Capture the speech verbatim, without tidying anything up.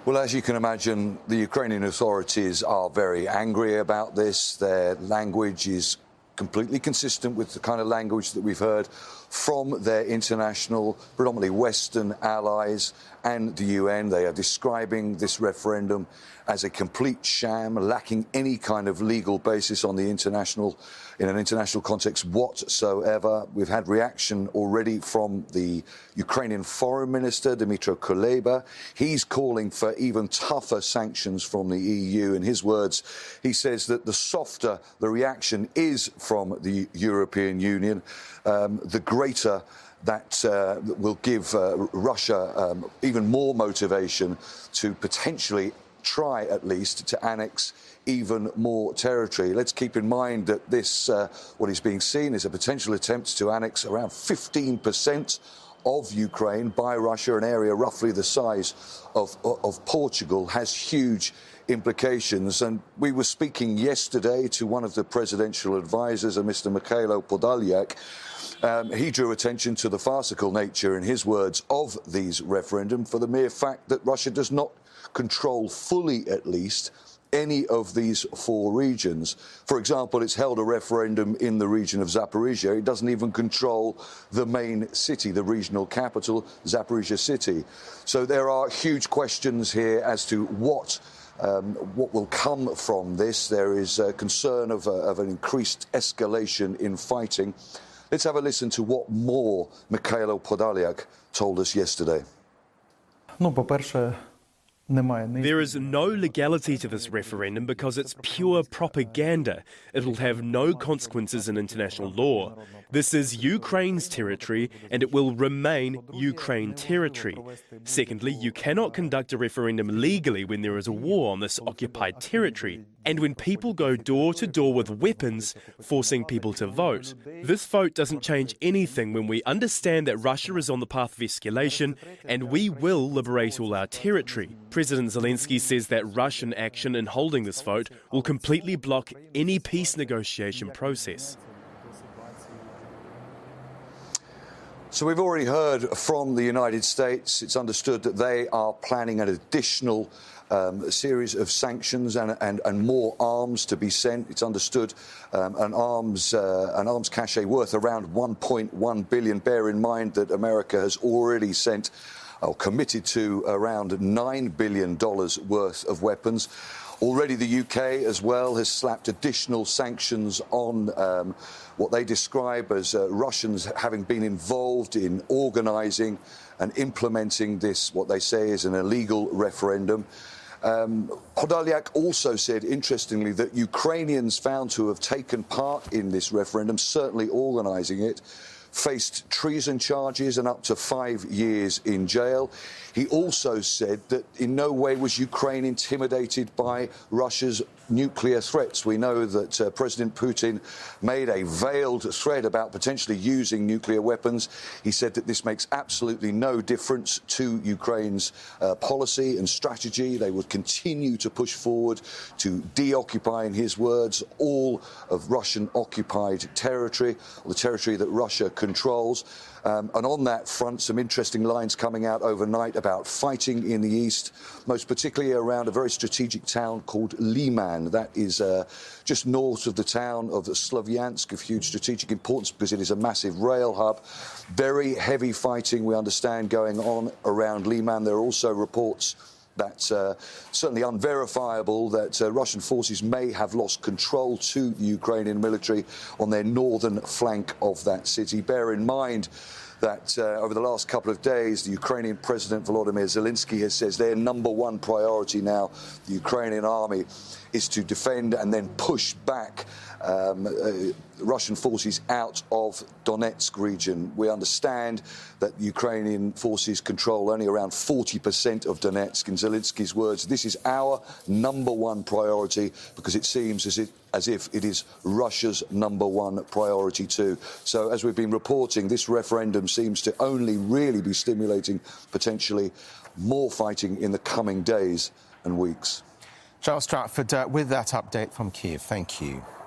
Well, as you can imagine, the Ukrainian authorities are very angry about this. Their language is completely consistent with the kind of language that we've heard from their international, predominantly Western allies and the U N. They are describing this referendum as a complete sham, lacking any kind of legal basis on the international, in an international context whatsoever. We've had reaction already from the Ukrainian Foreign Minister, Dmytro Kuleba. He's calling for even tougher sanctions from the E U. In his words, he says that the softer the reaction is from the European Union, um, the greater that uh, will give uh, Russia um, even more motivation to potentially try, at least, to annex even more territory. Let's keep in mind that this, uh, what is being seen is a potential attempt to annex around fifteen percent of Ukraine by Russia, an area roughly the size of, of Portugal, has huge implications. And we were speaking yesterday to one of the presidential advisors, a Mister Mikhailo Podolyak. Um, he drew attention to the farcical nature, in his words, of these referendum for the mere fact that Russia does not control fully, at least, any of these four regions. For example, it's held a referendum in the region of Zaporizhia. It doesn't even control the main city, the regional capital, Zaporizhia city. So there are huge questions here as to what Um, what will come from this. There is a concern of, a, of an increased escalation in fighting. Let's have a listen to what more Mikhailo Podolyak told us yesterday. Ну, по-перше, There is no legality to this referendum because it's pure propaganda. It will have no consequences in international law. This is Ukraine's territory and it will remain Ukraine territory. Secondly, you cannot conduct a referendum legally when there is a war on this occupied territory and when people go door to door with weapons, forcing people to vote. This vote doesn't change anything when we understand that Russia is on the path of escalation and we will liberate all our territory. President Zelensky says that Russian action in holding this vote will completely block any peace negotiation process. So we've already heard from the United States. It's understood that they are planning an additional um, series of sanctions and, and, and more arms to be sent. It's understood um, an arms uh, an arms cache worth around one point one billion. Bear in mind that America has already sent or committed to around nine billion dollars worth of weapons. Already the U K as well has slapped additional sanctions on um, what they describe as uh, Russians having been involved in organising and implementing this, what they say is an illegal referendum. Um, Podolyak also said, interestingly, that Ukrainians found to have taken part in this referendum, certainly organising it, faced treason charges and up to five years in jail. He also said that in no way was Ukraine intimidated by Russia's nuclear threats. We know that uh, President Putin made a veiled threat about potentially using nuclear weapons. He said that this makes absolutely no difference to Ukraine's uh, policy and strategy. They would continue to push forward to deoccupy, in his words, all of Russian-occupied territory, or the territory that Russia controls. Um, and on that front, some interesting lines coming out overnight about fighting in the east, most particularly around a very strategic town called Liman. That is uh, just north of the town of Slavyansk, of huge strategic importance because it is a massive rail hub. Very heavy fighting, we understand, going on around Liman. There are also reports that's uh, certainly unverifiable, that uh, Russian forces may have lost control to the Ukrainian military on their northern flank of that city. Bear in mind that uh, over the last couple of days, the Ukrainian President Volodymyr Zelensky has said their number one priority now, the Ukrainian army, is to defend and then push back um, uh, Russian forces out of Donetsk region. We understand that Ukrainian forces control only around forty percent of Donetsk. In Zelensky's words, this is our number one priority because it seems as, it, as if it is Russia's number one priority too. So as we've been reporting, this referendum seems to only really be stimulating potentially more fighting in the coming days and weeks. Charles Stratford uh, with that update from Kiev. Thank you.